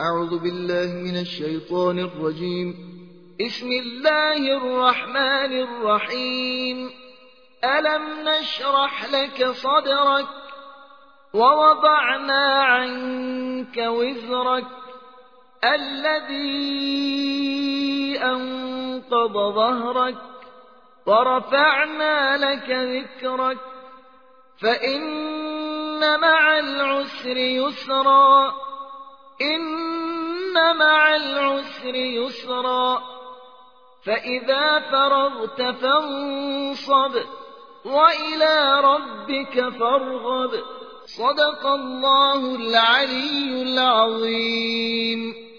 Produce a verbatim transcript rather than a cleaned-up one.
أعوذ بالله من الشيطان الرجيم. بسم الله الرحمن الرحيم. ألم نشرح لك صدرك ووضعنا عنك وزرك الذي أنقض ظهرك ورفعنا لك ذكرك فإن مع العسر يسرا إن مع العسر يسرا فإذا فرغت فانصب وإلى ربك فارغب. صدق الله العلي العظيم.